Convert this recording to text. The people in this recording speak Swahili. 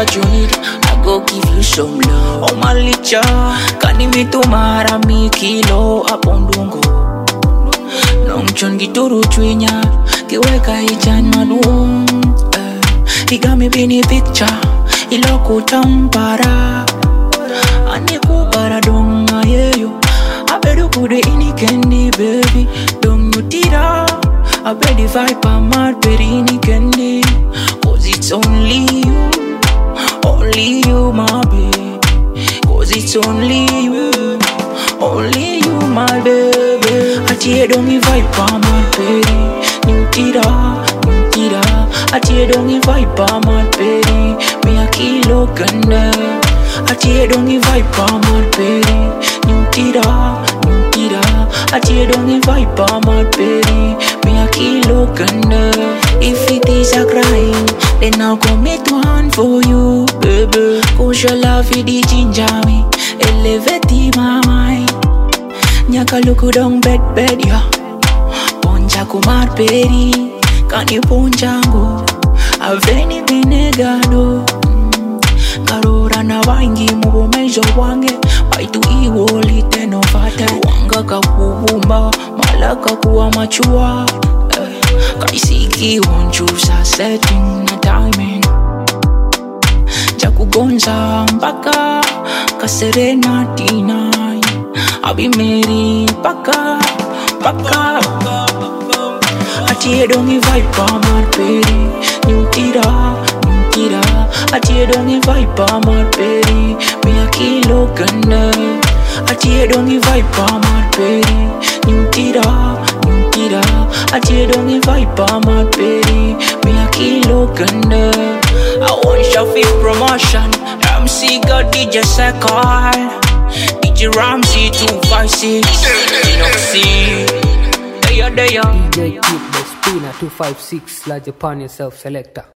what you need, I go give you some love. Oh my licha, kani mitumara mi kilo apondungo. Nong chon gituru chwinya, kiweka ichan madung. Igami bini picture, iloko tampara. Aniku para donga yeyo. I bet you put it in the candy, baby. Don't you tira? I bet if I put my baby in the candy. Cause it's only you, my baby. Cause it's only you, my baby. I tear don't give I put my baby. You tira. I tear don't give I put my baby. Me a kilo ganda. I tear don't give I put my baby. You tira. I tear don't give I put my baby. Me a kilo ganda. If it is a crime, then I'll commit one for you, baby. Cause your love is the ginger me, elevate my mind. Nyaka luku dong bed ya. Poncha kumar peri, kani ponchango. Aveni binegado. Karora na wangi mubo mejo wange. Waitu iwoli teno fate. Wanga kakubumba, malaka kuwa machua. Kaisiki wonchusa setting na timing. Jakugonza mpaka kaserena tinai. Abi meri paka. Atie dongi vibe amar peri. Nutira. Atie dongi vibe amar peri. Me a kilo ganda. Atie dongi vibe amar peri. Nutira. Atie dongi vibe amar peri. Me a kilo ganda. I want Shafi promotion. MC got DJ Sekar. DJ Ramsey 256. Dinoxy. There. DJ Keep the Spinner 256. Large upon yourself selector.